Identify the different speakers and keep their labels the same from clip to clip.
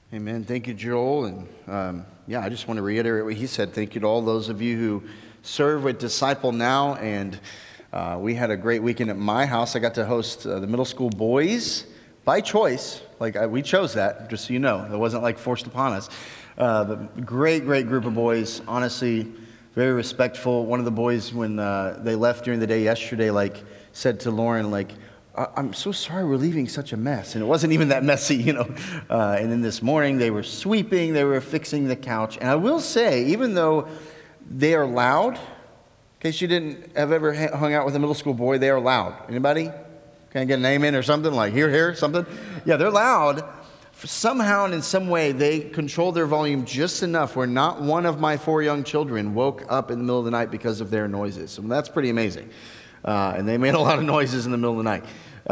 Speaker 1: Amen. Thank you, Joel. And I just want to reiterate what he said. Thank you to all those of you who serve with Disciple Now. And we had a great weekend at my house. I got to host the middle school boys by choice. We chose that, just so you know. It wasn't forced upon us. But great group of boys. Honestly, very respectful. One of the boys, when they left during the day yesterday, said to Lauren, I'm so sorry we're leaving such a mess. And it wasn't even that messy, And then this morning they were sweeping, they were fixing the couch. And I will say, even though they are loud, in case you didn't have ever hung out with a middle school boy, they are loud. Anybody? Can I get an amen or something? Here, something? Yeah, they're loud. Somehow and in some way, they control their volume just enough where not one of my 4 young children woke up in the middle of the night because of their noises. So that's pretty amazing. And they made a lot of noises in the middle of the night.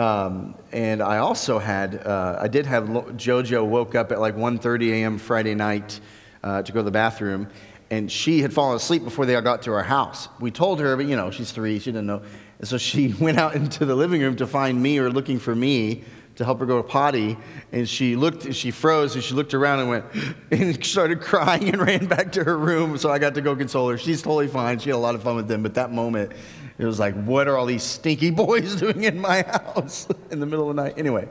Speaker 1: And I also did have JoJo woke up at 1:30 a.m. Friday night to go to the bathroom. And she had fallen asleep before they got to our house. We told her, but she's 3, she didn't know. And so she went out into the living room to find me or looking for me to help her go to potty. And she froze, and she looked around and went, and started crying and ran back to her room. So I got to go console her. She's totally fine. She had a lot of fun with them. But that moment, it was what are all these stinky boys doing in my house in the middle of the night? Anyway,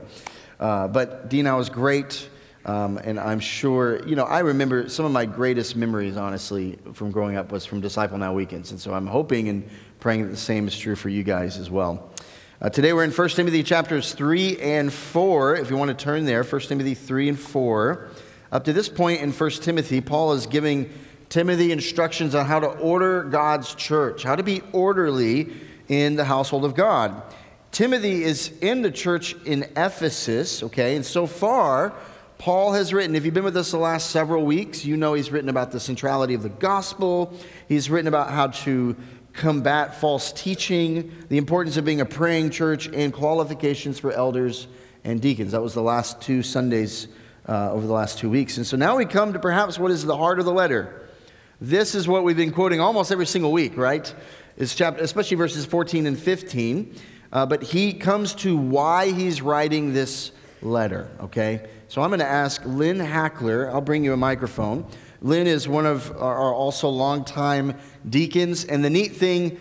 Speaker 1: but Dina was great. And I'm sure, I remember some of my greatest memories, honestly, from growing up was from Disciple Now weekends. And so I'm hoping and praying that the same is true for you guys as well. Today we're in 1 Timothy chapters 3 and 4. If you want to turn there, 1 Timothy 3 and 4. Up to this point in 1 Timothy, Paul is giving Timothy instructions on how to order God's church, how to be orderly in the household of God. Timothy is in the church in Ephesus, okay? And so far, Paul has written, if you've been with us the last several weeks, he's written about the centrality of the gospel. He's written about how to combat false teaching, the importance of being a praying church, and qualifications for elders and deacons. That was the last 2 Sundays over the last 2 weeks. And so now we come to perhaps what is the heart of the letter. This is what we've been quoting almost every single week, right? Especially verses 14 and 15. But he comes to why he's writing this letter, okay? So I'm going to ask Lynn Hackler. I'll bring you a microphone. Lynn is one of our also longtime deacons. And the neat thing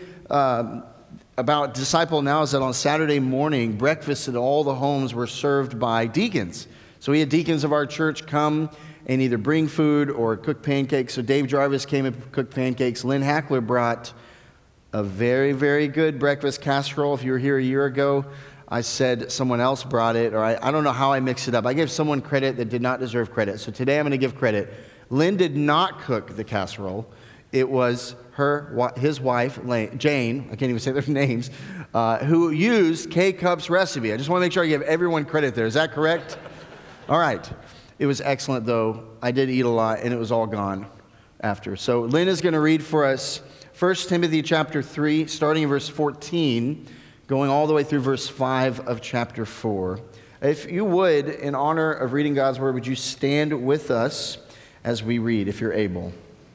Speaker 1: about Disciple Now is that on Saturday morning, breakfast at all the homes were served by deacons. So we had deacons of our church come and either bring food or cook pancakes. So Dave Jarvis came and cooked pancakes. Lynn Hackler brought a very, very good breakfast casserole. If you were here a year ago, I said someone else brought it, or I don't know how I mixed it up. I gave someone credit that did not deserve credit. So today I'm going to give credit. Lynn did not cook the casserole. It was his wife, Jane, I can't even say their names, who used K-Cup's recipe. I just want to make sure I give everyone credit there. Is that correct? All right. It was excellent, though. I did eat a lot, and it was all gone after. So Lynn is going to read for us 1 Timothy chapter 3, starting in verse 14, going all the way through verse 5 of chapter 4. If you would, in honor of reading God's word, would you stand with us as we read, if you're able?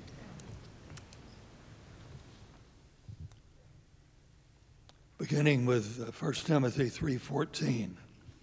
Speaker 2: Beginning with 1 Timothy 3:14.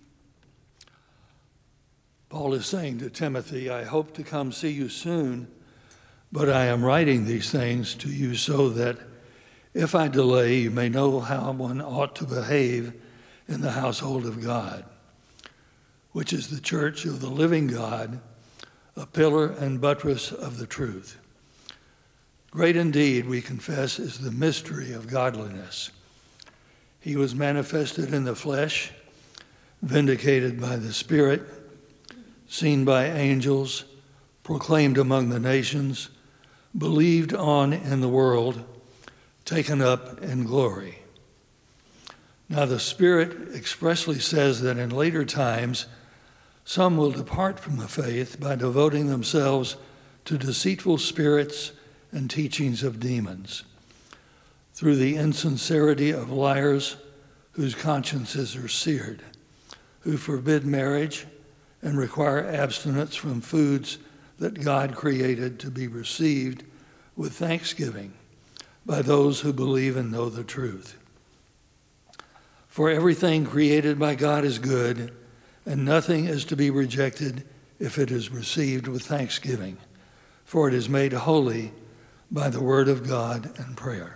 Speaker 2: Paul is saying to Timothy, I hope to come see you soon, but I am writing these things to you so that if I delay, you may know how one ought to behave in the household of God, which is the church of the living God, a pillar and buttress of the truth. Great indeed, we confess, is the mystery of godliness. He was manifested in the flesh, vindicated by the Spirit, seen by angels, proclaimed among the nations, believed on in the world, taken up in glory. Now the Spirit expressly says that in later times some will depart from the faith by devoting themselves to deceitful spirits and teachings of demons, through the insincerity of liars whose consciences are seared, who forbid marriage and require abstinence from foods that God created to be received with thanksgiving by those who believe and know the truth. For everything created by God is good, and nothing is to be rejected if it is received with thanksgiving, for it is made holy by the word of God and prayer.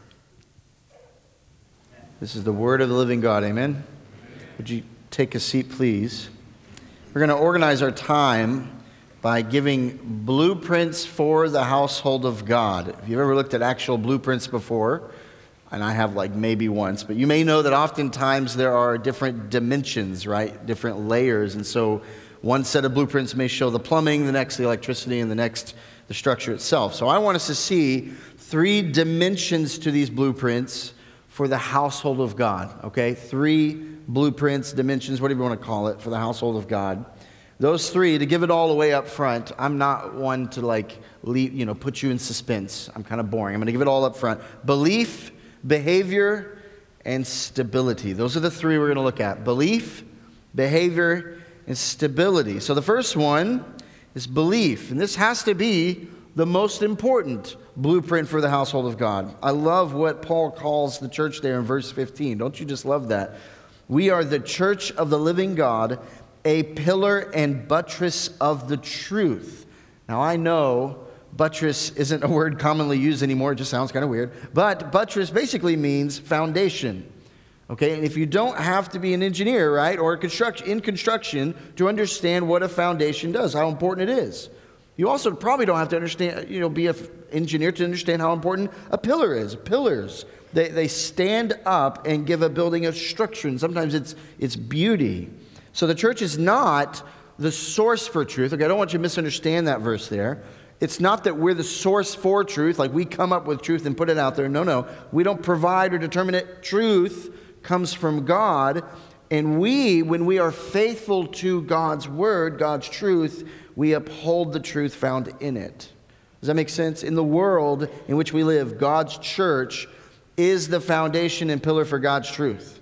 Speaker 1: This is the word of the living God. Amen. Would you take a seat, please? We're going to organize our time by giving blueprints for the household of God. If you've ever looked at actual blueprints before, and I have like maybe once, but you may know that oftentimes there are different dimensions, right? Different layers. And so one set of blueprints may show the plumbing, the next the electricity, and the next the structure itself. So I want us to see 3 dimensions to these blueprints for the household of God, okay? 3 blueprints, dimensions, whatever you want to call it, for the household of God. Those 3, to give it all away up front, I'm not one to put you in suspense. I'm kind of boring. I'm going to give it all up front. Belief, behavior, and stability. Those are the 3 we're going to look at. Belief, behavior, and stability. So the first one is belief. And this has to be the most important blueprint for the household of God. I love what Paul calls the church there in verse 15. Don't you just love that? We are the church of the living God, a pillar and buttress of the truth. Now I know buttress isn't a word commonly used anymore. It just sounds kind of weird. But buttress basically means foundation. Okay, and if you don't have to be an engineer, right, or in construction to understand what a foundation does, how important it is. You also probably don't have to understand, be an engineer to understand how important a pillar is. Pillars, they stand up and give a building a structure, and sometimes it's beauty. So the church is not the source for truth. Okay, I don't want you to misunderstand that verse there. It's not that we're the source for truth, like we come up with truth and put it out there. No. We don't provide or determine it. Truth comes from God, and when we are faithful to God's word, God's truth, we uphold the truth found in it. Does that make sense? In the world in which we live, God's church is the foundation and pillar for God's truth.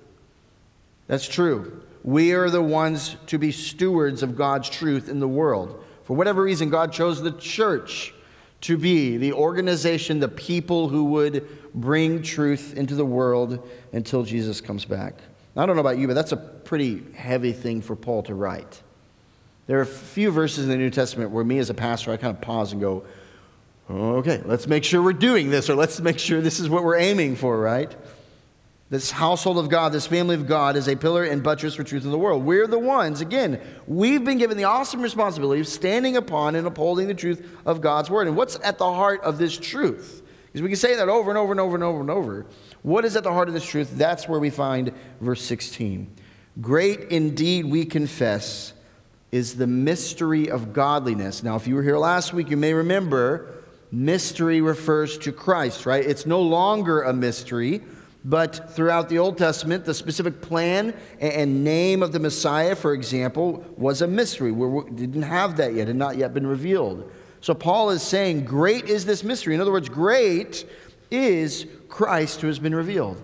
Speaker 1: That's true. We are the ones to be stewards of God's truth in the world. For whatever reason, God chose the church to be the organization, the people who would bring truth into the world until Jesus comes back. I don't know about you, but that's a pretty heavy thing for Paul to write. There are a few verses in the New Testament where me as a pastor, I kind of pause and go, okay, let's make sure we're doing this, or let's make sure this is what we're aiming for, right? This household of God, this family of God is a pillar and buttress for truth in the world. We're the ones, again, we've been given the awesome responsibility of standing upon and upholding the truth of God's word. And what's at the heart of this truth? Because we can say that over and over and over and over and over. What is at the heart of this truth? That's where we find verse 16. Great indeed, we confess, is the mystery of godliness. Now, if you were here last week, you may remember mystery refers to Christ, right? It's no longer a mystery. But throughout the Old Testament, the specific plan and name of the Messiah, for example, was a mystery. We didn't have that yet, had not yet been revealed. So Paul is saying, great is this mystery. In other words, great is Christ who has been revealed.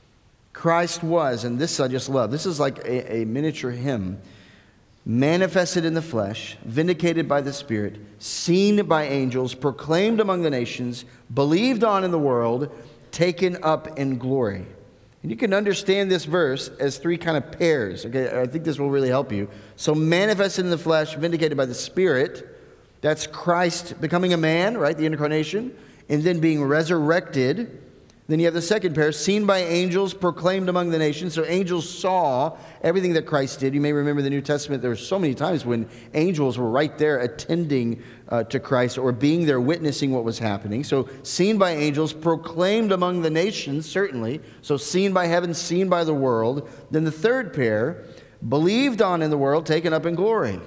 Speaker 1: Christ was, and this I just love, this is like a miniature hymn, manifested in the flesh, vindicated by the Spirit, seen by angels, proclaimed among the nations, believed on in the world, taken up in glory. And you can understand this verse as 3 kind of pairs. Okay, I think this will really help you. So manifested in the flesh, vindicated by the Spirit, that's Christ becoming a man, right, the incarnation, and then being resurrected. Then you have the second pair, seen by angels, proclaimed among the nations. So angels saw everything that Christ did. You may remember the New Testament, there were so many times when angels were right there attending to Christ or being there witnessing what was happening. So seen by angels, proclaimed among the nations, certainly. So seen by heaven, seen by the world. Then the third pair, believed on in the world, taken up in glory.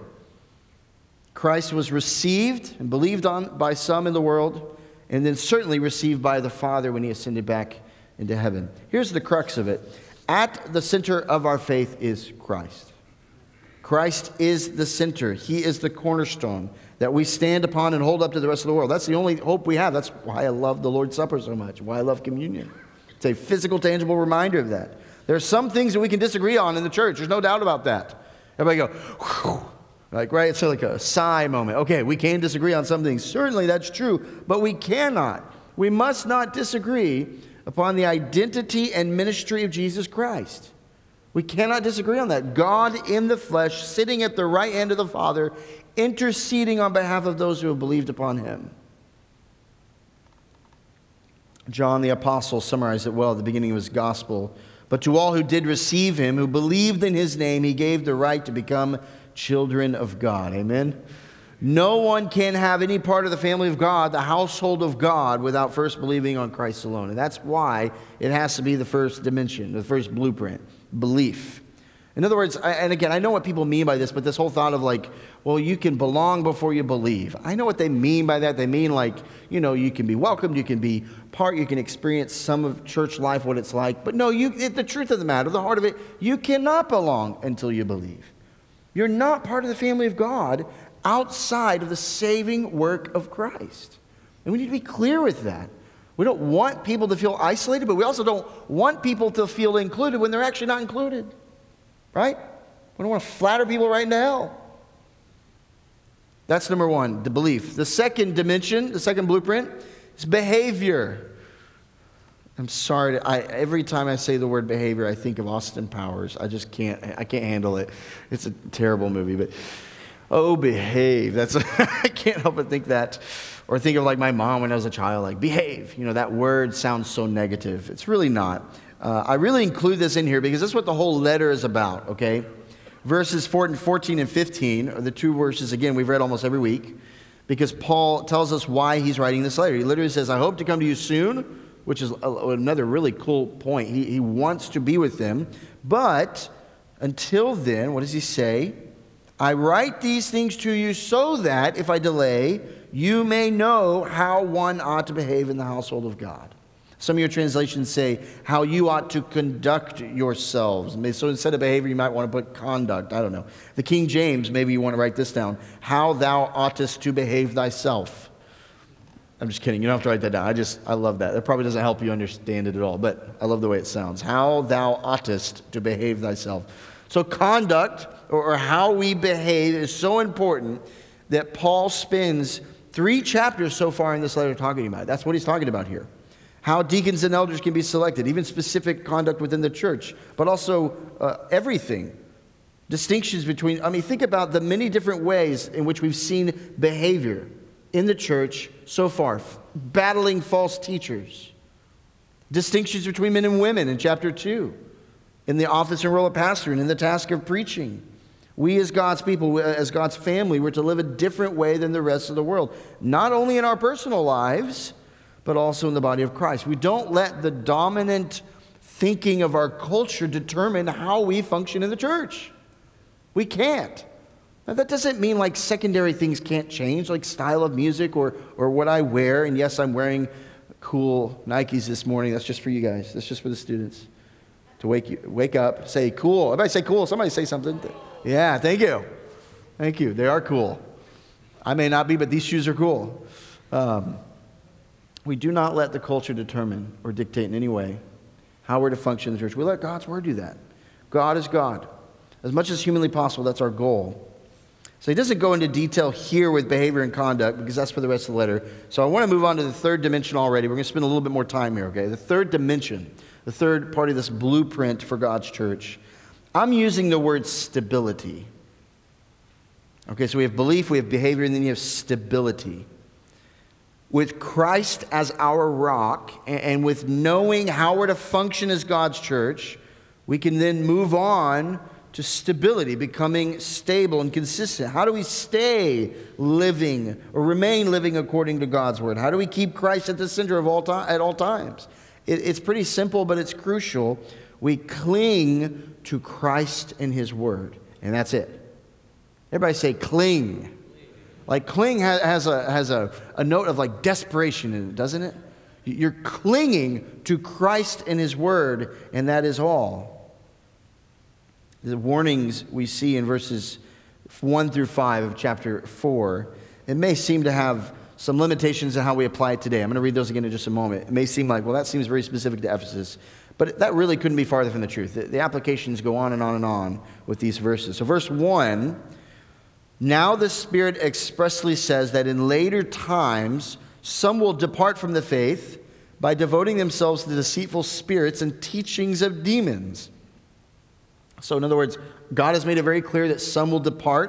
Speaker 1: Christ was received and believed on by some in the world, and then certainly received by the Father when he ascended back into heaven. Here's the crux of it. At the center of our faith is Christ. Christ is the center. He is the cornerstone that we stand upon and hold up to the rest of the world. That's the only hope we have. That's why I love the Lord's Supper so much, why I love communion. It's a physical, tangible reminder of that. There are some things that we can disagree on in the church. There's no doubt about that. Everybody go, whew. Like, right? It's like a sigh moment. Okay, we can disagree on some things. Certainly that's true, but we cannot. We must not disagree upon the identity and ministry of Jesus Christ. We cannot disagree on that. God in the flesh, sitting at the right hand of the Father, interceding on behalf of those who have believed upon him. John the Apostle summarized it well at the beginning of his gospel. But to all who did receive him, who believed in his name, he gave the right to become children of God. Amen? No one can have any part of the family of God, the household of God, without first believing on Christ alone. And that's why it has to be the first dimension, the first blueprint, belief. In other words, and again, I know what people mean by this, but this whole thought of like, well, you can belong before you believe. I know what they mean by that. They mean like, you can be welcomed, you can be part, you can experience some of church life, what it's like. But no, the truth of the matter, the heart of it, you cannot belong until you believe. You're not part of the family of God outside of the saving work of Christ. And we need to be clear with that. We don't want people to feel isolated, but we also don't want people to feel included when they're actually not included. Right? We don't want to flatter people right into hell. That's number one, the belief. The second dimension, the second blueprint, is behavior. I'm sorry, every time I say the word behavior, I think of Austin Powers. I can't handle it. It's a terrible movie, but behave. I can't help but think that. Or think of like my mom when I was a child, like behave. That word sounds so negative. It's really not. I really include this in here because that's what the whole letter is about, okay? Verses 14 and 15 are the two verses, again, we've read almost every week, because Paul tells us why he's writing this letter. He literally says, I hope to come to you soon, which is another really cool point. He wants to be with them. But until then, what does he say? I write these things to you so that, if I delay, you may know how one ought to behave in the household of God. Some of your translations say how you ought to conduct yourselves. So instead of behavior, you might want to put conduct. I don't know. The King James, maybe you want to write this down. How thou oughtest to behave thyself. I'm just kidding. You don't have to write that down. I love that. That probably doesn't help you understand it at all, but I love the way it sounds. How thou oughtest to behave thyself. So conduct, or how we behave, is so important that Paul spends 3 chapters so far in this letter talking about it. That's what he's talking about here. How deacons and elders can be selected, even specific conduct within the church, but also everything. Distinctions between, think about the many different ways in which we've seen behavior in the church so far, battling false teachers. Distinctions between men and women in chapter 2, in the office and role of pastor, and in the task of preaching. We as God's people, as God's family, we're to live a different way than the rest of the world, not only in our personal lives, but also in the body of Christ. We don't let the dominant thinking of our culture determine how we function in the church. We can't. Now, that doesn't mean like secondary things can't change, like style of music or what I wear. And yes, I'm wearing cool Nikes this morning. That's just for you guys. That's just for the students. To wake up, say cool. Everybody say cool. Somebody say something. Yeah, thank you. Thank you. They are cool. I may not be, but these shoes are cool. We do not let the culture determine or dictate in any way how we're to function in the church. We let God's word do that. God is God. As much as humanly possible, that's our goal. So he doesn't go into detail here with behavior and conduct because that's for the rest of the letter. So I want to move on to the third dimension already. We're going to spend a little bit more time here, okay? The third dimension, the third part of this blueprint for God's church. I'm using the word stability. Okay, so we have belief, we have behavior, and then you have stability. With Christ as our rock, and with knowing how we're to function as God's church, we can then move on to stability, becoming stable and consistent. How do we stay living or remain living according to God's word? How do we keep Christ at the center of at all times? It's pretty simple, but it's crucial. We cling to Christ and his word, and that's it. Everybody say cling. Like cling has a note of like desperation in it, doesn't it? You're clinging to Christ and his word, and that is all. The warnings we see in verses 1 through 5 of chapter 4, it may seem to have some limitations in how we apply it today. I'm going to read those again in just a moment. It may seem like, well, that seems very specific to Ephesus. But that really couldn't be farther from the truth. The applications go on and on and on with these verses. So verse 1, now the Spirit expressly says that in later times some will depart from the faith by devoting themselves to deceitful spirits and teachings of demons. So in other words, God has made it very clear that some will depart,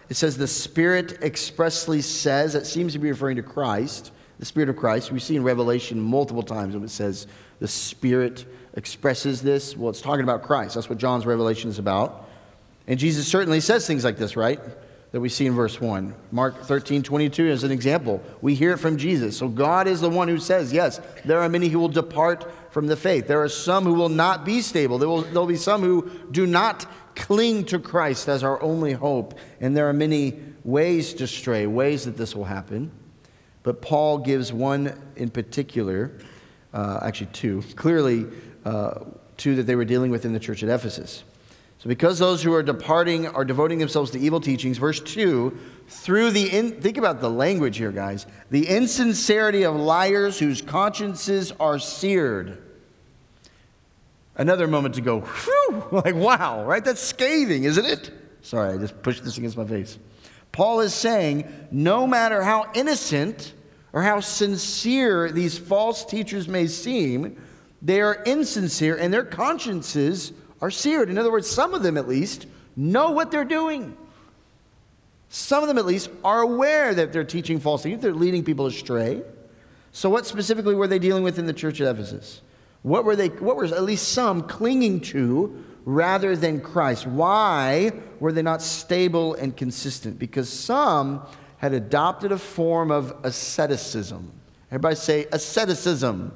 Speaker 1: It says the Spirit expressly says, that seems to be referring to Christ, the Spirit of Christ. We see in Revelation multiple times when it says the Spirit expresses this. Well, it's talking about Christ. That's what John's Revelation is about. And Jesus certainly says things like this, right? That we see in verse 1. Mark 13:22 is an example. We hear it from Jesus. So God is the one who says, yes, there are many who will depart from the faith. There are some who will not be stable. There'll be some who do not cling to Christ as our only hope. And there are many ways to stray, ways that this will happen. But Paul gives one in particular, actually two, clearly two that they were dealing with in the church at Ephesus. So because those who are departing are devoting themselves to evil teachings, verse 2, think about the language here, guys, the insincerity of liars whose consciences are seared. Another moment to go, whew, like wow, right? That's scathing, isn't it? Sorry, I just pushed this against my face. Paul is saying, no matter how innocent or how sincere these false teachers may seem, they are insincere and their consciences are seared. In other words, some of them at least know what they're doing. Some of them at least are aware that they're teaching false teaching. They're leading people astray. So what specifically were they dealing with in the church at Ephesus? What were at least some clinging to rather than Christ? Why were they not stable and consistent? Because some had adopted a form of asceticism. Everybody say asceticism.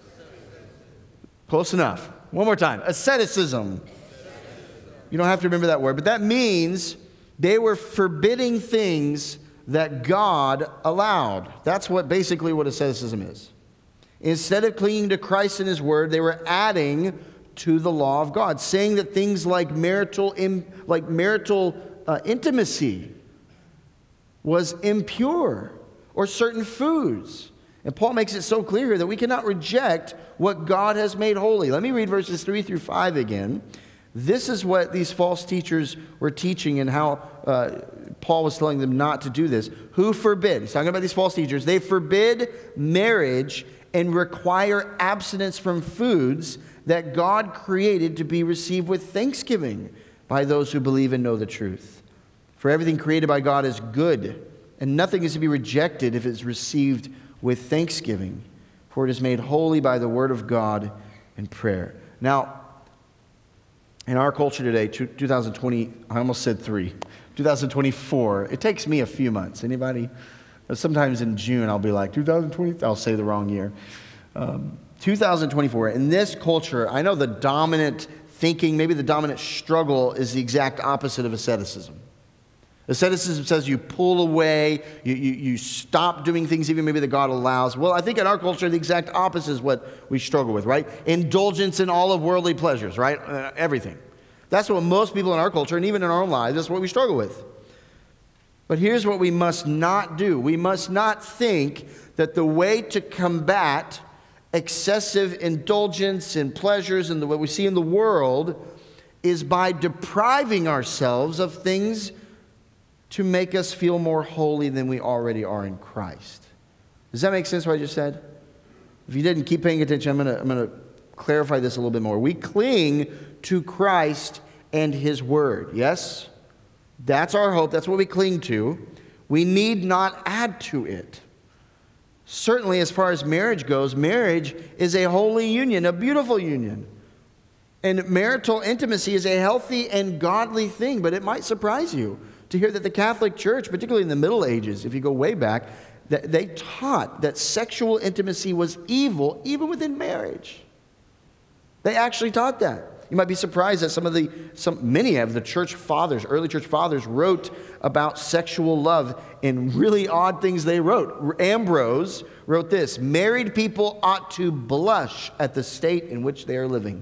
Speaker 1: Close enough. One more time. Asceticism. You don't have to remember that word, but that means they were forbidding things that God allowed. That's basically what asceticism is. Instead of clinging to Christ and His Word, they were adding to the law of God, saying that things like marital intimacy was impure, or certain foods. And Paul makes it so clear here that we cannot reject what God has made holy. Let me read verses 3 through 5 again. This is what these false teachers were teaching and how Paul was telling them not to do this. Who forbid? He's talking about these false teachers. They forbid marriage and require abstinence from foods that God created to be received with thanksgiving by those who believe and know the truth. For everything created by God is good, and nothing is to be rejected if it's received with thanksgiving, for it is made holy by the word of God and prayer. Now, in our culture today, 2024, it takes me a few months. Anybody? Sometimes in June, I'll be like, 2020, I'll say the wrong year. 2024, in this culture, I know the dominant thinking, maybe the dominant struggle is the exact opposite of asceticism. Asceticism says you pull away, you stop doing things even maybe that God allows. Well, I think in our culture, the exact opposite is what we struggle with, right? Indulgence in all of worldly pleasures, right? Everything. That's what most people in our culture, and even in our own lives, that's what we struggle with. But here's what we must not do. We must not think that the way to combat excessive indulgence in pleasures and what we see in the world is by depriving ourselves of things to make us feel more holy than we already are in Christ. Does that make sense what I just said? If you didn't, keep paying attention. I'm going to clarify this a little bit more. We cling to Christ and His Word. Yes? That's our hope. That's what we cling to. We need not add to it. Certainly, as far as marriage goes, marriage is a holy union, a beautiful union. And marital intimacy is a healthy and godly thing, but it might surprise you to hear that the Catholic Church, particularly in the Middle Ages, if you go way back, that they taught that sexual intimacy was evil even within marriage. They actually taught that. You might be surprised that many of the church fathers, early church fathers, wrote about sexual love in really odd things they wrote. Ambrose wrote this: married people ought to blush at the state in which they are living.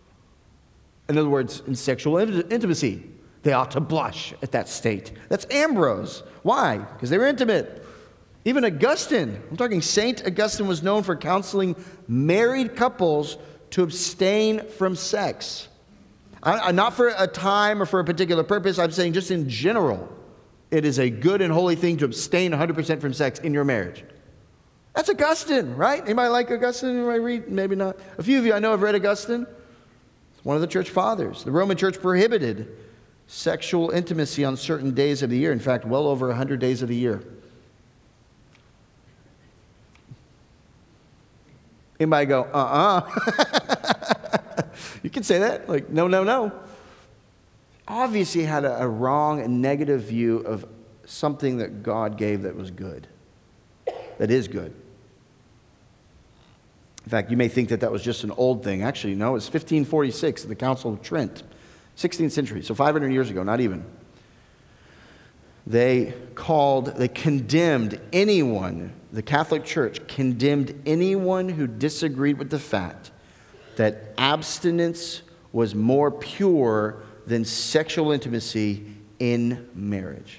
Speaker 1: In other words, in sexual intimacy, they ought to blush at that state. That's Ambrose. Why? Because they were intimate. Even Augustine, I'm talking Saint Augustine, was known for counseling married couples to abstain from sex. Not for a time or for a particular purpose. I'm saying just in general, it is a good and holy thing to abstain 100% from sex in your marriage. That's Augustine, right? Anybody like Augustine? Anybody read? Maybe not. A few of you I know have read Augustine. It's one of the church fathers. The Roman church prohibited sexual intimacy on certain days of the year. In fact, well over 100 days of the year. Anybody go, You can say that, like, no. Obviously had a wrong and negative view of something that God gave that was good, that is good. In fact, you may think that was just an old thing. Actually, no, it's 1546, the Council of Trent, 16th century, so 500 years ago, not even. They condemned anyone, the Catholic Church condemned anyone who disagreed with the fact that abstinence was more pure than sexual intimacy in marriage.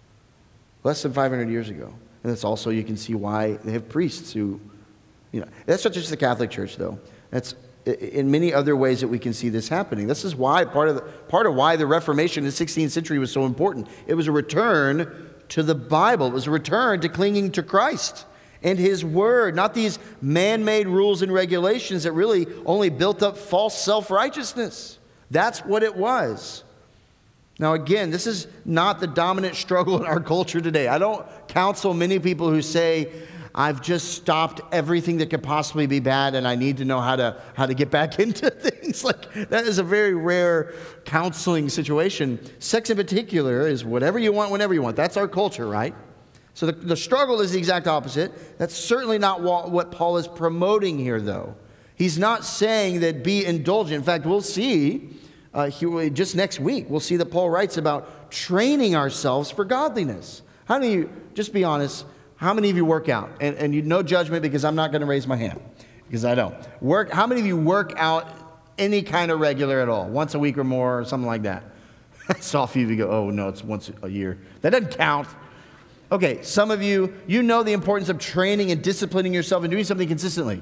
Speaker 1: Less than 500 years ago. And that's also, you can see why they have priests who, that's not just the Catholic Church, though. That's in many other ways that we can see this happening. This is why part of why the Reformation in the 16th century was so important. It was a return to the Bible. It was a return to clinging to Christ and His Word, not these man-made rules and regulations that really only built up false self-righteousness. That's what it was. Now again, this is not the dominant struggle in our culture today. I don't counsel many people who say, I've just stopped everything that could possibly be bad and I need to know how to get back into things. Like, that is a very rare counseling situation. Sex in particular is whatever you want, whenever you want. That's our culture, right? So the struggle is the exact opposite. That's certainly not what Paul is promoting here, though. He's not saying that be indulgent. In fact, we'll see, just next week, we'll see that Paul writes about training ourselves for godliness. How many of you, just be honest, how many of you work out? And you no judgment, because I'm not going to raise my hand, because I don't. How many of you work out any kind of regular at all? Once a week or more, or something like that? I saw a few of you go, oh no, it's once a year. That doesn't count. Okay, some of you, know the importance of training and disciplining yourself and doing something consistently.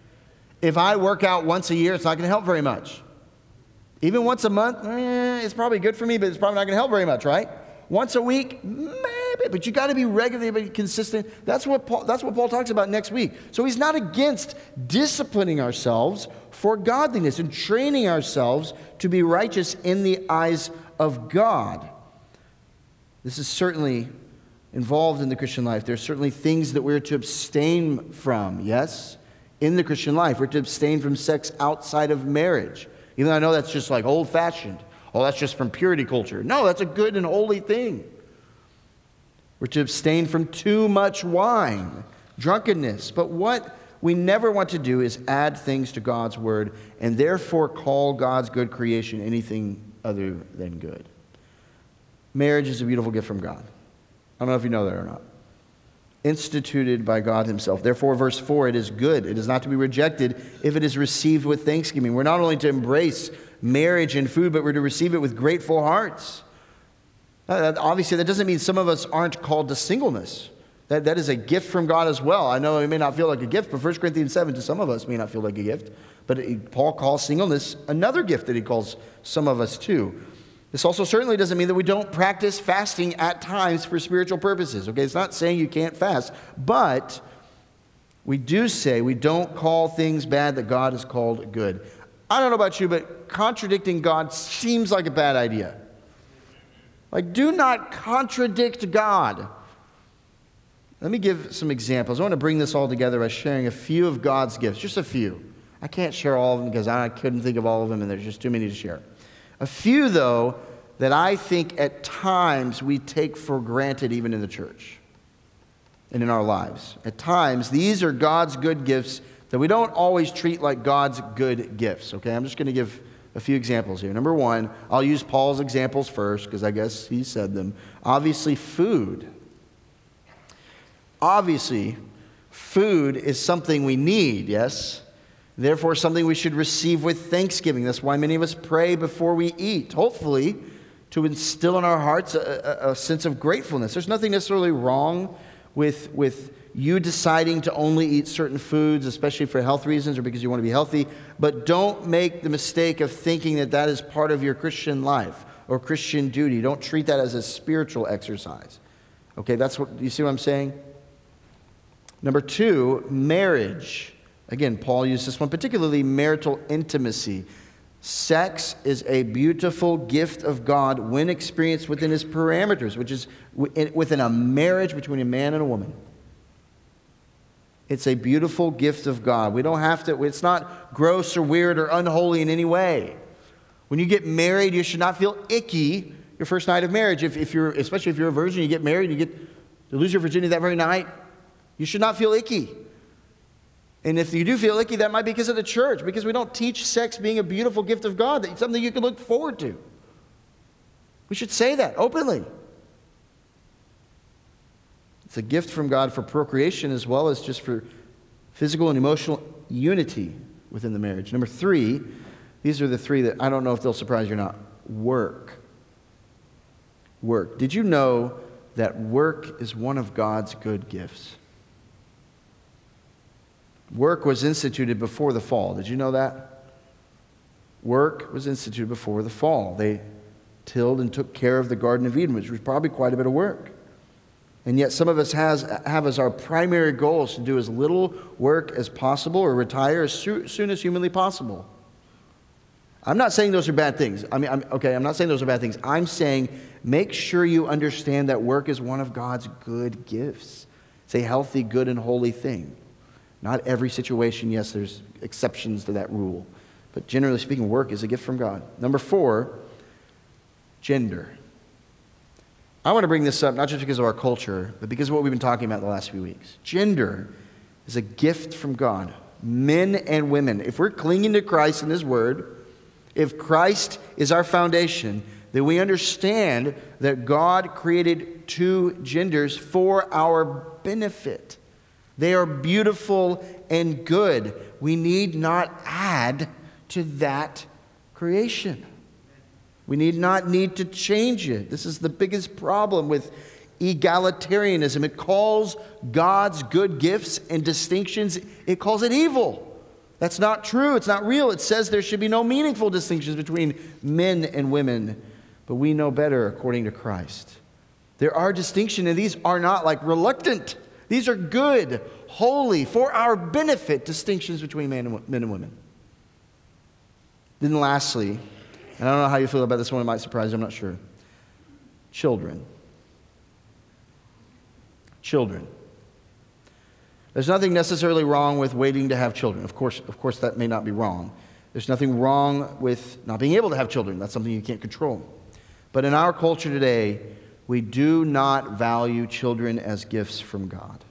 Speaker 1: If I work out once a year, it's not going to help very much. Even once a month, it's probably good for me, but it's probably not going to help very much, right? Once a week, maybe, but you got to be regularly consistent. That's what Paul talks about next week. So he's not against disciplining ourselves for godliness and training ourselves to be righteous in the eyes of God. This is certainly involved in the Christian life. There's certainly things that we're to abstain from, yes? In the Christian life, we're to abstain from sex outside of marriage. Even though I know that's just like old-fashioned. Oh, that's just from purity culture. No, that's a good and holy thing. We're to abstain from too much wine, drunkenness. But what we never want to do is add things to God's word and therefore call God's good creation anything other than good. Marriage is a beautiful gift from God. I don't know if you know that or not. Instituted by God Himself. Therefore, verse 4, it is good. It is not to be rejected if it is received with thanksgiving. We're not only to embrace marriage and food, but we're to receive it with grateful hearts. Obviously, that doesn't mean some of us aren't called to singleness. That is a gift from God as well. I know it may not feel like a gift, but 1 Corinthians 7 to some of us may not feel like a gift. But Paul calls singleness another gift that he calls some of us to. This also certainly doesn't mean that we don't practice fasting at times for spiritual purposes. Okay, it's not saying you can't fast, but we do say we don't call things bad that God has called good. I don't know about you, but contradicting God seems like a bad idea. Like, do not contradict God. Let me give some examples. I want to bring this all together by sharing a few of God's gifts, just a few. I can't share all of them because I couldn't think of all of them, and there's just too many to share. A few, though, that I think at times we take for granted even in the church and in our lives. At times, these are God's good gifts that we don't always treat like God's good gifts, okay? I'm just going to give a few examples here. Number one, I'll use Paul's examples first because I guess he said them. Obviously, food. Obviously, food is something we need, yes? Therefore, something we should receive with thanksgiving. That's why many of us pray before we eat, hopefully to instill in our hearts a sense of gratefulness. There's nothing necessarily wrong with you deciding to only eat certain foods, especially for health reasons or because you want to be healthy, but don't make the mistake of thinking that that is part of your Christian life or Christian duty. Don't treat that as a spiritual exercise. Okay, you see what I'm saying? Number two, marriage. Again, Paul used this one, particularly marital intimacy. Sex is a beautiful gift of God when experienced within His parameters, which is within a marriage between a man and a woman. It's a beautiful gift of God. We don't have to, it's not gross or weird or unholy in any way. When you get married, you should not feel icky your first night of marriage. Especially if you're a virgin, you get married, you lose your virginity that very night, you should not feel icky. And if you do feel icky, that might be because of the church, because we don't teach sex being a beautiful gift of God, that's something you can look forward to. We should say that openly. It's a gift from God for procreation as well as just for physical and emotional unity within the marriage. Number 3, these are the 3 that I don't know if they'll surprise you or not. Work. Work. Did you know that work is one of God's good gifts? Work was instituted before the fall. Did you know that? Work was instituted before the fall. They tilled and took care of the Garden of Eden, which was probably quite a bit of work. And yet some of us have as our primary goals to do as little work as possible or retire as soon as humanly possible. I'm not saying those are bad things. I'm not saying those are bad things. I'm saying make sure you understand that work is one of God's good gifts. It's a healthy, good, and holy thing. Not every situation, yes, there's exceptions to that rule. But generally speaking, work is a gift from God. Number 4, gender. I want to bring this up not just because of our culture, but because of what we've been talking about the last few weeks. Gender is a gift from God. Men and women. If we're clinging to Christ and His Word, if Christ is our foundation, then we understand that God created 2 genders for our benefit. They are beautiful and good. We need not add to that creation. We need not to change it. This is the biggest problem with egalitarianism. It calls God's good gifts and distinctions, it calls it evil. That's not true. It's not real. It says there should be no meaningful distinctions between men and women. But we know better according to Christ. There are distinctions, and these are not like reluctant. These are good, holy, for our benefit distinctions between men and women. Then lastly, and I don't know how you feel about this one, it might surprise you, I'm not sure. Children. Children. There's nothing necessarily wrong with waiting to have children. Of course, that may not be wrong. There's nothing wrong with not being able to have children. That's something you can't control. But in our culture today, we do not value children as gifts from God.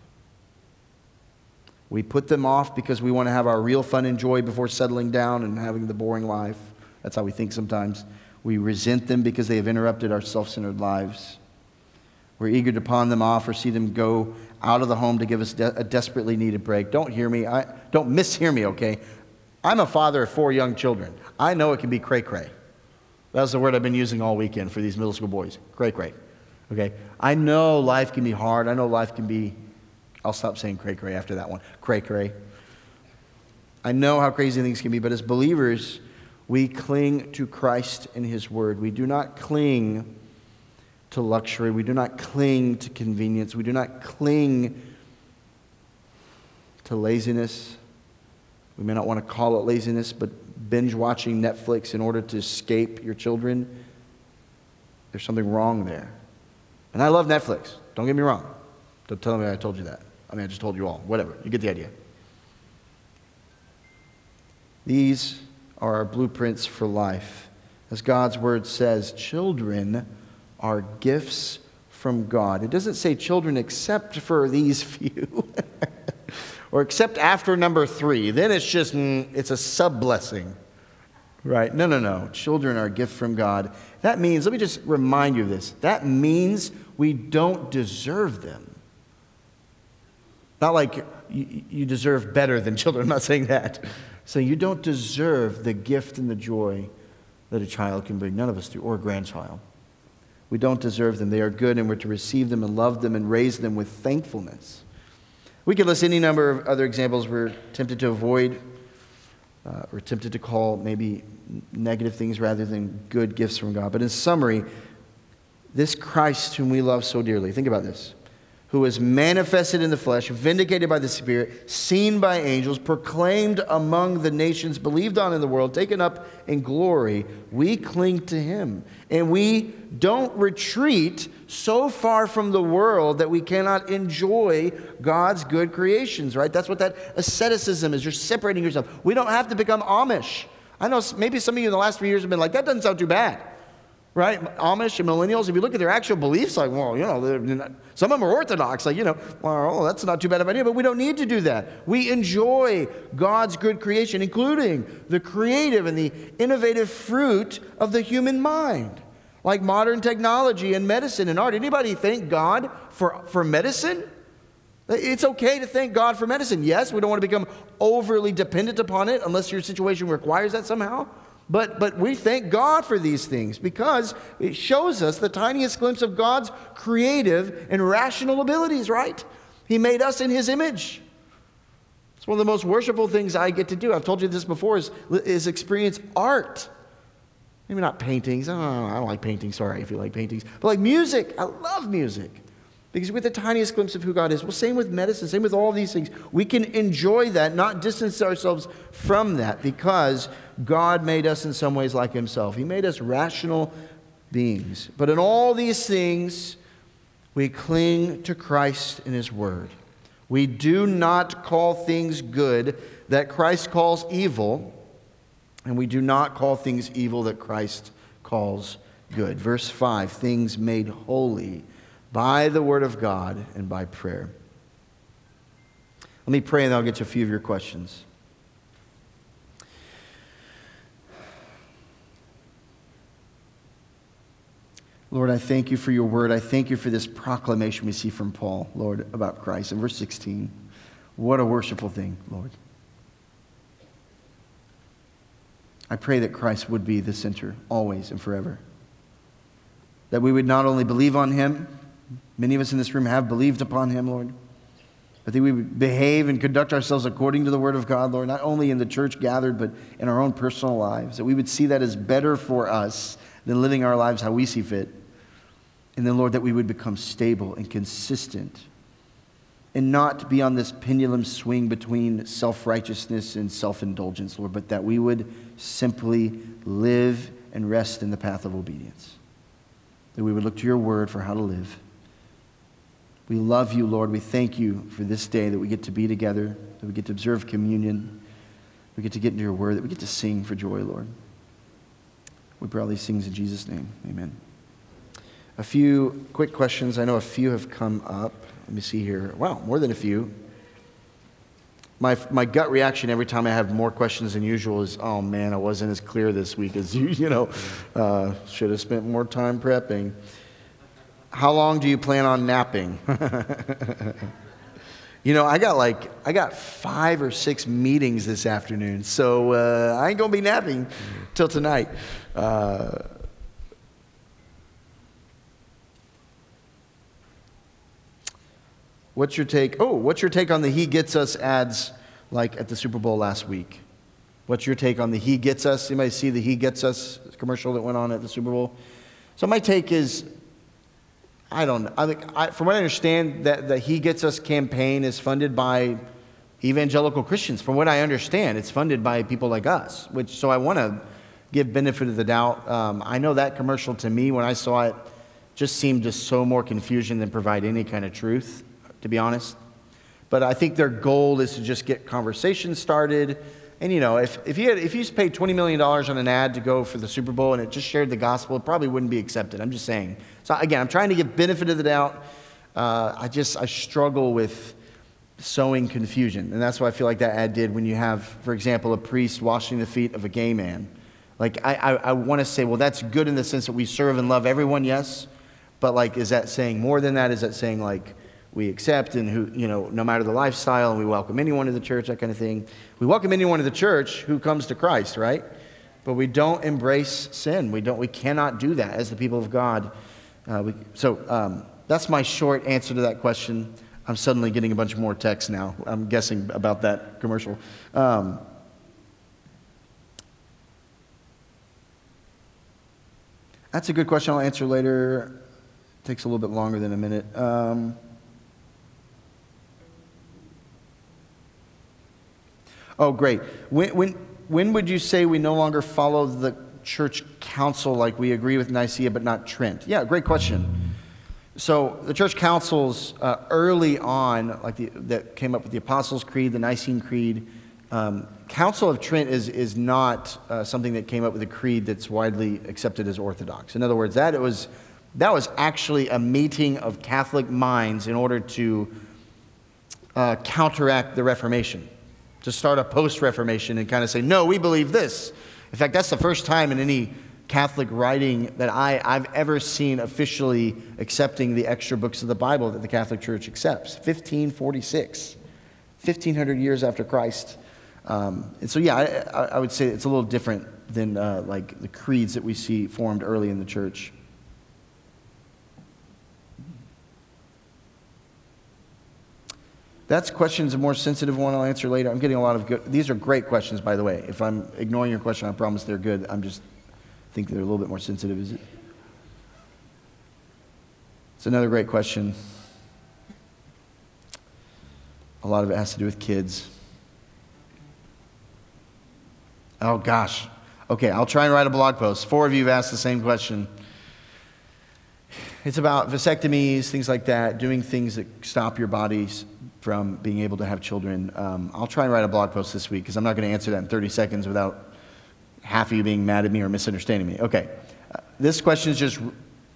Speaker 1: We put them off because we want to have our real fun and joy before settling down and having the boring life. That's how we think sometimes. We resent them because they have interrupted our self-centered lives. We're eager to pawn them off or see them go out of the home to give us a desperately needed break. Don't hear me. Don't mishear me, okay? I'm a father of 4 young children. I know it can be cray-cray. That's the word I've been using all weekend for these middle school boys. Cray-cray. Okay? I know life can be hard. I know life can be, I'll stop saying cray-cray after that one. Cray-cray. I know how crazy things can be, but as believers, we cling to Christ and His Word. We do not cling to luxury. We do not cling to convenience. We do not cling to laziness. We may not want to call it laziness, but binge watching Netflix in order to escape your children. There's something wrong there. And I love Netflix. Don't get me wrong. Don't tell me I told you that. I just told you all. Whatever. You get the idea. These are our blueprints for life. As God's Word says, children are gifts from God. It doesn't say children except for these few. Or except after number 3. Then it's just, it's a sub-blessing. Right? No. Children are a gift from God. That means, let me just remind you of this. That means we don't deserve them. Not like you deserve better than children. I'm not saying that. So you don't deserve the gift and the joy that a child can bring. None of us do, or a grandchild. We don't deserve them. They are good, and we're to receive them and love them and raise them with thankfulness. We could list any number of other examples we're tempted to avoid. We're tempted to call maybe negative things rather than good gifts from God. But in summary, this Christ whom we love so dearly, think about this. who was manifested in the flesh, vindicated by the Spirit, seen by angels, proclaimed among the nations, believed on in the world, taken up in glory, we cling to him. And we don't retreat so far from the world that we cannot enjoy God's good creations, right? That's what that asceticism is. You're separating yourself. We don't have to become Amish. I know maybe some of you in the last few years have been like, that doesn't sound too bad. Right? Amish and millennials, if you look at their actual beliefs, like, well, some of them are orthodox, like, well, that's not too bad of an idea, but we don't need to do that. We enjoy God's good creation, including the creative and the innovative fruit of the human mind, like modern technology and medicine and art. Anybody thank God for medicine? It's okay to thank God for medicine. Yes, we don't want to become overly dependent upon it unless your situation requires that somehow. But we thank God for these things because it shows us the tiniest glimpse of God's creative and rational abilities, right? He made us in his image. It's one of the most worshipful things I get to do. I've told you this before, is experience art. Maybe not paintings. I don't like paintings. Sorry if you like paintings. But like music. I love music. Because we get the tiniest glimpse of who God is. Well, same with medicine, same with all these things. We can enjoy that, not distance ourselves from that, because God made us in some ways like himself. He made us rational beings. But in all these things, we cling to Christ and his word. We do not call things good that Christ calls evil, and we do not call things evil that Christ calls good. Verse 5, things made holy by the word of God and by prayer. Let me pray and then I'll get to a few of your questions. Lord, I thank you for your word. I thank you for this proclamation we see from Paul, Lord, about Christ. In verse 16, what a worshipful thing, Lord. I pray that Christ would be the center always and forever. That we would not only believe on him, many of us in this room have believed upon him, Lord, but that we would behave and conduct ourselves according to the word of God, Lord, not only in the church gathered, but in our own personal lives, that we would see that as better for us than living our lives how we see fit. And then, Lord, that we would become stable and consistent and not be on this pendulum swing between self-righteousness and self-indulgence, Lord, but that we would simply live and rest in the path of obedience. That we would look to your word for how to live. We love you, Lord. We thank you for this day that we get to be together, that we get to observe communion, we get to get into your word, that we get to sing for joy, Lord. We pray all these things in Jesus' name. Amen. A few quick questions. I know a few have come up. Let me see here. Wow, more than a few. My gut reaction every time I have more questions than usual is, oh man, I wasn't as clear this week as should have spent more time prepping. How long do you plan on napping? I got 5 or 6 meetings this afternoon, so I ain't gonna be napping till tonight. What's your take on the He Gets Us ads like at the Super Bowl last week? What's your take on the He Gets Us? Anybody see the He Gets Us commercial that went on at the Super Bowl? So my take is, I don't know. From what I understand, that the He Gets Us campaign is funded by evangelical Christians. From what I understand, it's funded by people like us, so I want to give benefit of the doubt. I know that commercial, to me, when I saw it, just seemed to sow more confusion than provide any kind of truth, to be honest. But I think their goal is to just get conversation started. And if you just paid $20 million on an ad to go for the Super Bowl and it just shared the gospel, it probably wouldn't be accepted. I'm just saying. So again, I'm trying to give benefit of the doubt. I struggle with sowing confusion. And that's what I feel like that ad did when you have, for example, a priest washing the feet of a gay man. Like, I want to say, well, that's good in the sense that we serve and love everyone, yes. But like, is that saying more than that? Is that saying like, we accept and who, no matter the lifestyle, and we welcome anyone to the church, that kind of thing. We welcome anyone to the church who comes to Christ, right? But we don't embrace sin. We cannot do that as the people of God. That's my short answer to that question. I'm suddenly getting a bunch more texts now, I'm guessing, about that commercial. That's a good question. I'll answer later. It takes a little bit longer than a minute. Oh, great. When would you say we no longer follow the church council, like we agree with Nicaea but not Trent? Yeah, great question. So the church councils early on, that came up with the Apostles' Creed, the Nicene Creed. Council of Trent is not something that came up with a creed that's widely accepted as orthodox. In other words, that was actually a meeting of Catholic minds in order to counteract the Reformation, to start a post-Reformation and kind of say, no, we believe this. In fact, that's the first time in any Catholic writing that I've ever seen officially accepting the extra books of the Bible that the Catholic Church accepts. 1546, 1,500 years after Christ. And so, yeah, I would say it's a little different than like the creeds that we see formed early in the church. That's questions a more sensitive one I'll answer later. I'm getting a lot of good. These are great questions, by the way. If I'm ignoring your question, I promise they're good. I'm just think they're a little bit more sensitive. Is it? It's another great question. A lot of it has to do with kids. Oh, gosh. Okay, I'll try and write a blog post. 4 of you have asked the same question. It's about vasectomies, things like that, doing things that stop your bodies from being able to have children. I'll try and write a blog post this week because I'm not going to answer that in 30 seconds without half of you being mad at me or misunderstanding me. Okay, this question is just...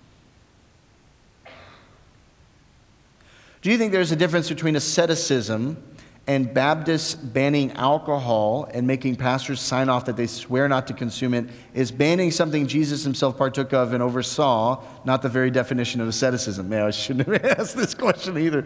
Speaker 1: Do you think there's a difference between asceticism and Baptists banning alcohol and making pastors sign off that they swear not to consume it? Is banning something Jesus himself partook of and oversaw not the very definition of asceticism? Man, I shouldn't have asked this question either.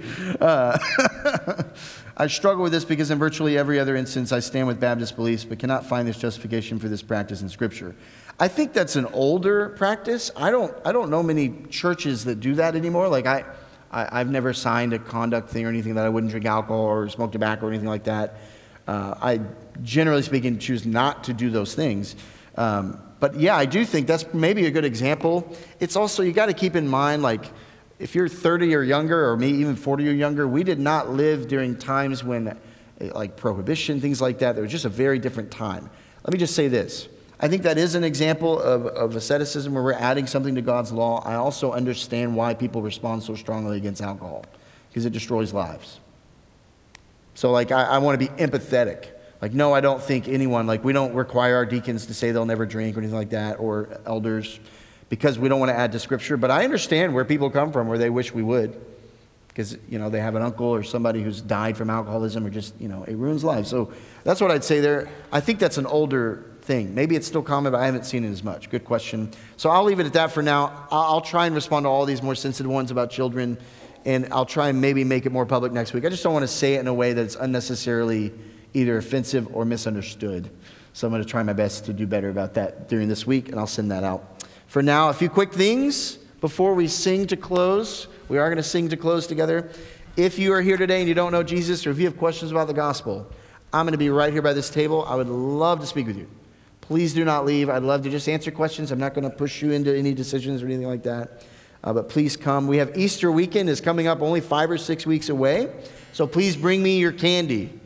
Speaker 1: I struggle with this because in virtually every other instance I stand with Baptist beliefs but cannot find this justification for this practice in Scripture. I think that's an older practice. I don't know many churches that do that anymore. Like I've never signed a conduct thing or anything that I wouldn't drink alcohol or smoke tobacco or anything like that. I, generally speaking, choose not to do those things. But yeah, I do think that's maybe a good example. It's also, you got to keep in mind, like, if you're 30 or younger, or maybe even 40 or younger, we did not live during times when, like, prohibition, things like that. There was just a very different time. Let me just say this. I think that is an example of asceticism where we're adding something to God's law. I also understand why people respond so strongly against alcohol, because it destroys lives. So, like, I want to be empathetic. Like, no, I don't think anyone, like, we don't require our deacons to say they'll never drink or anything like that, or elders, because we don't want to add to Scripture. But I understand where people come from, where they wish we would, because, you know, they have an uncle or somebody who's died from alcoholism, or just, you know, it ruins lives. So that's what I'd say there. I think that's an older thing. Maybe it's still common, but I haven't seen it as much. Good question. So I'll leave it at that for now. I'll try and respond to all these more sensitive ones about children, and I'll try and maybe make it more public next week. I just don't want to say it in a way that's unnecessarily either offensive or misunderstood. So I'm going to try my best to do better about that during this week, and I'll send that out. For now, a few quick things before we sing to close. We are going to sing to close together. If you are here today and you don't know Jesus, or if you have questions about the gospel, I'm going to be right here by this table. I would love to speak with you. Please do not leave. I'd love to just answer questions. I'm not going to push you into any decisions or anything like that. But please come. We have Easter weekend is coming up only 5 or 6 weeks away. So please bring me your candy.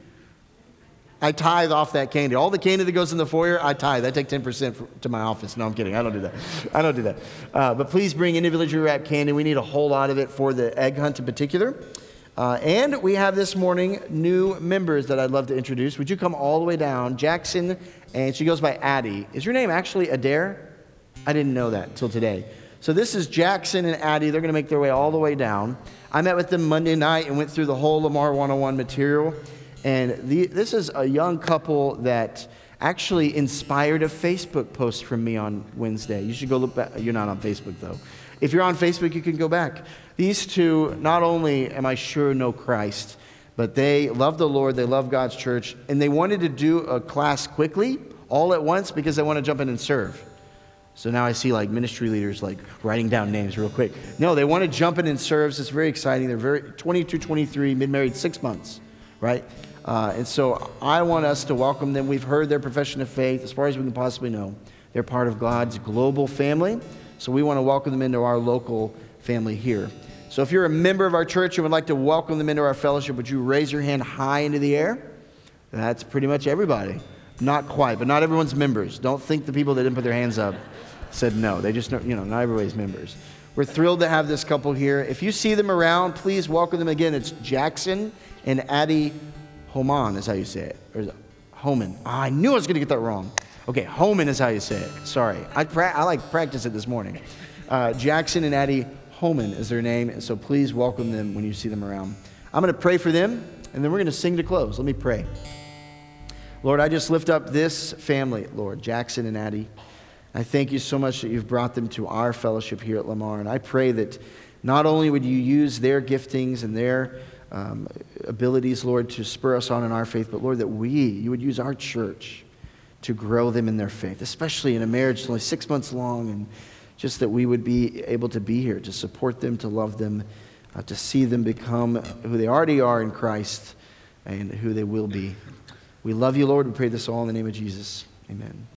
Speaker 1: I tithe off that candy. All the candy that goes in the foyer, I tithe. I take 10% to my office. No, I'm kidding. I don't do that. I don't do that. But please bring individually wrapped candy. We need a whole lot of it for the egg hunt in particular. And we have this morning new members that I'd love to introduce. Would you come all the way down? Jackson, and she goes by Addie. Is your name actually Adair? I didn't know that till today. So this is Jackson and Addie. They're going to make their way all the way down. I met with them Monday night and went through the whole Lamar 101 material. And this is a young couple that actually inspired a Facebook post from me on Wednesday. You should go look back. You're not on Facebook, though. If you're on Facebook, you can go back. These two, not only am I sure know Christ, but they love the Lord, they love God's church, and they wanted to do a class quickly, all at once, because they want to jump in and serve. So now I see like ministry leaders like writing down names real quick. No, they want to jump in and serve. So it's very exciting. They're very 22, 23, been married 6 months, right? And so I want us to welcome them. We've heard their profession of faith as far as we can possibly know. They're part of God's global family. So we want to welcome them into our local family here. So if you're a member of our church and would like to welcome them into our fellowship, would you raise your hand high into the air? That's pretty much everybody. Not quite, but not everyone's members. Don't think the people that didn't put their hands up said no. They just, not everybody's members. We're thrilled to have this couple here. If you see them around, please welcome them again. It's Jackson and Addie Homan is how you say it. Or is it Homan? I knew I was going to get that wrong. Okay, Homan is how you say it. Sorry. I practiced it this morning. Jackson and Addie Homan is their name, and so please welcome them when you see them around. I'm going to pray for them, and then we're going to sing to close. Let me pray. Lord, I just lift up this family, Lord, Jackson and Addie. I thank you so much that you've brought them to our fellowship here at Lamar, and I pray that not only would you use their giftings and their abilities, Lord, to spur us on in our faith, but Lord, that you would use our church to grow them in their faith, especially in a marriage that's only 6 months long, and just that we would be able to be here to support them, to love them, to see them become who they already are in Christ and who they will be. We love you, Lord. We pray this all in the name of Jesus. Amen.